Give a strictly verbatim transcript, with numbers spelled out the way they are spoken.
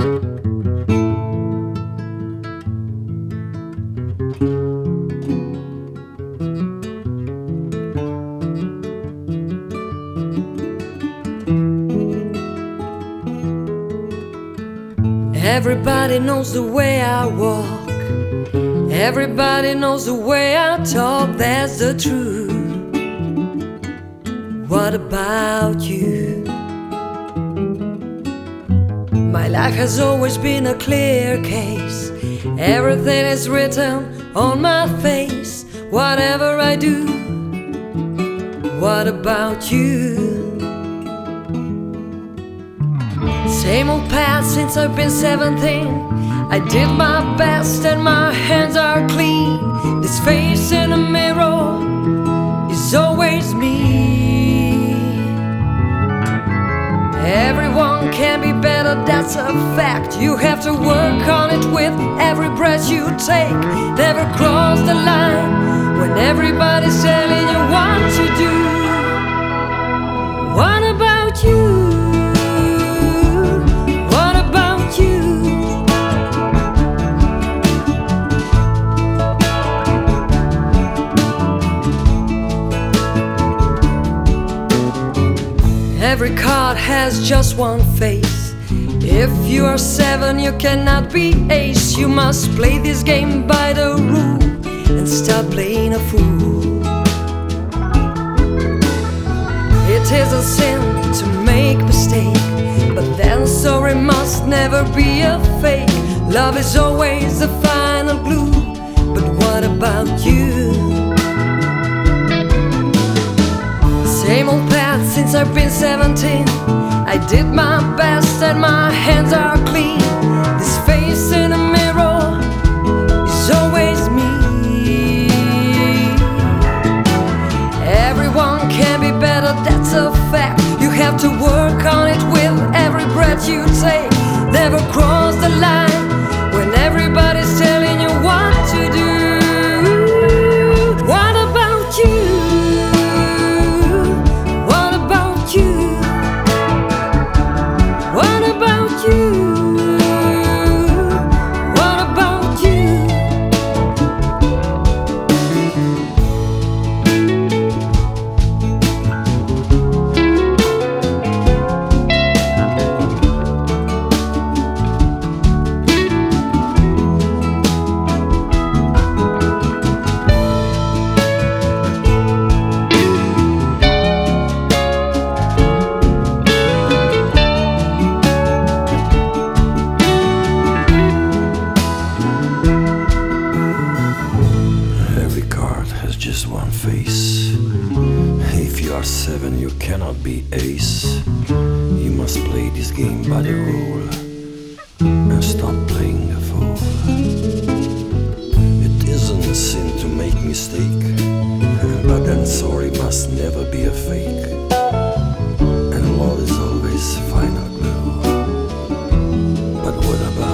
Everybody knows the way I walk. Everybody knows the way I talk. That's the truth. What about you? My life has always been a clear case. Everything is written on my face. Whatever I do, what about you? Same old path since I've been seventeen. I did my best and my hands are clean. This face in the mirror is always me. Everyone can be better, that's a fact. You have to work on it with every breath you take. Never cross the line when everybody's telling you what to do. What about you? Every card has just one face. If you are seven, you cannot be ace. You must play this game by the rule and stop playing a fool. It is a sin to make mistake, but then sorry must never be a fake. Love is always the final glue. But what about you? Same old path since I've been seventeen. I did my best and my hands are clean. This face in the mirror is always me. Everyone can be better, that's a fact. You have to work on it with every breath you take. Never cross the line when everybody's telling you what to do. What about you? Just one face. If you are seven, you cannot be ace. You must play this game by the rule and stop playing the fool. It isn't a sin to make mistake, but then sorry must never be a fake. And love is always final glue. But what about